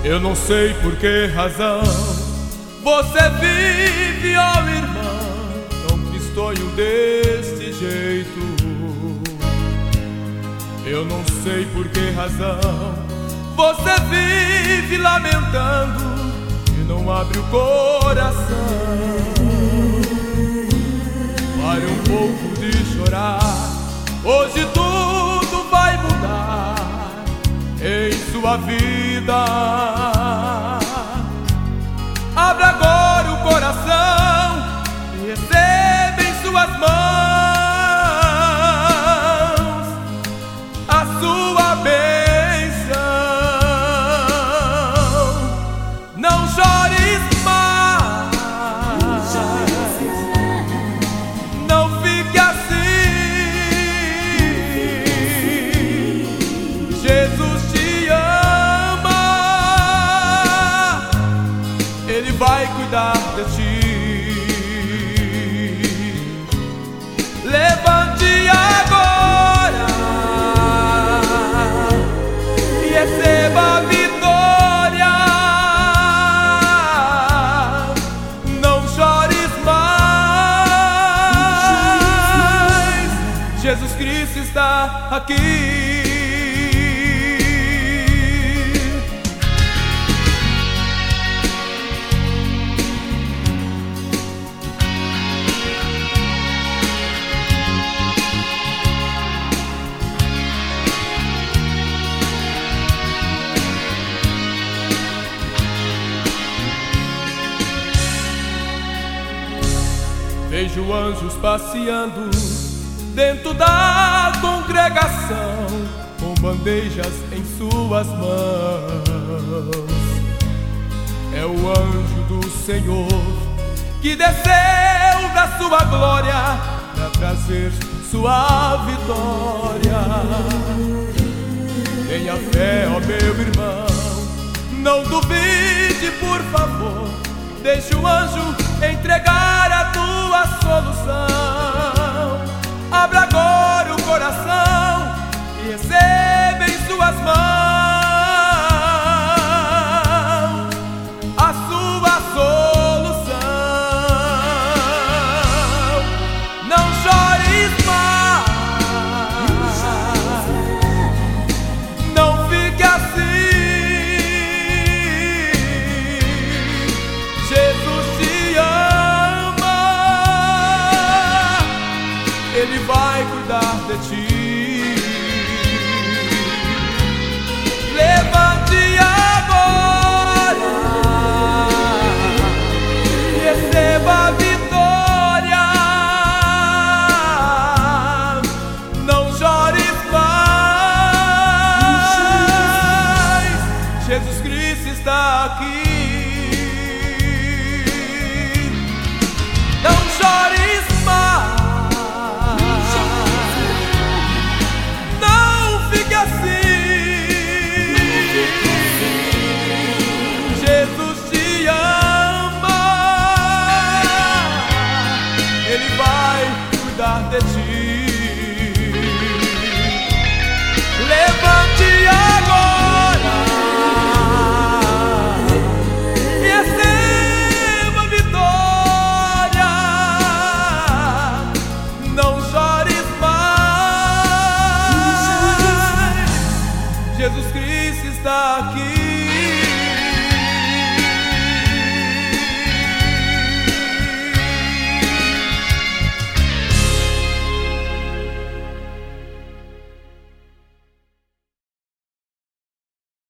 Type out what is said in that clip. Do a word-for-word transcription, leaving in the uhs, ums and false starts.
Eu não sei por que razão você vive, ó irmão, tão tristonho deste jeito. Eu não sei por que razão você vive lamentando e não abre o coração. Pare um pouco de chorar, hoje tudo vai mudar em sua vida. Abra agora o coração e receba em suas mãos a sua bênção. Não chores mais, não fique assim. Jesus te ama, Ele vai cuidar de ti. Levante agora e receba a vitória. Não chores mais, Jesus Cristo está aqui. Vejo anjos passeando dentro da congregação, com bandejas em suas mãos. É o anjo do Senhor que desceu da sua glória para trazer sua vitória. Tenha fé, ó meu irmão, não duvide, por favor. Deixe o anjo entregar a tua solução. Abra agora o coração e receba em suas mãos a sua solução. Não chores mais, não fique assim. Jesus te ama, Ele vai cuidar de ti. Levante agora e receba a vitória. Não chores mais, Jesus Cristo está aqui. Não chores mais, não fique assim. Jesus te ama, Ele vai cuidar de ti. Levante agora e receba a vitória. Não chores mais, Jesus Cristo está aqui.